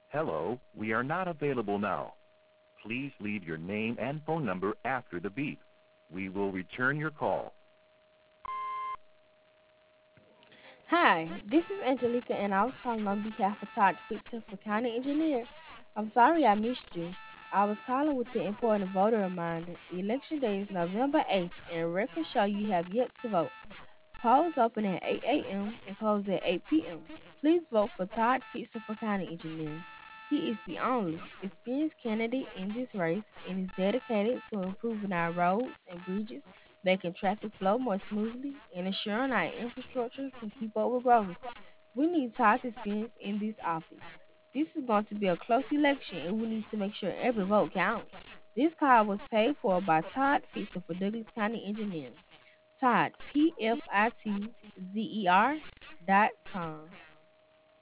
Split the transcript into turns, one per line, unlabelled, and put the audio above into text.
Hello, we are not available now. Please leave your name and phone number after the beep. We will return your call.
Hi, this is Angelica, and I was calling on behalf of Todd Fitcher for County Engineer. I'm sorry I missed you. I was calling with the important voter reminder. Election day is November 8th, and records show you have yet to vote. Polls open at 8 a.m. and close at 8 p.m. Please vote for Todd Fitcher for County Engineer. He is the only experienced candidate in this race and is dedicated to improving our roads and bridges, making traffic flow more smoothly, and ensuring our infrastructure can keep up with growth. We need Todd's experience in this office. This is going to be a close election, and we need to make sure every vote counts. This call was paid for by Todd Fitzer for Douglas County Engineering. Todd, PFITZER.com.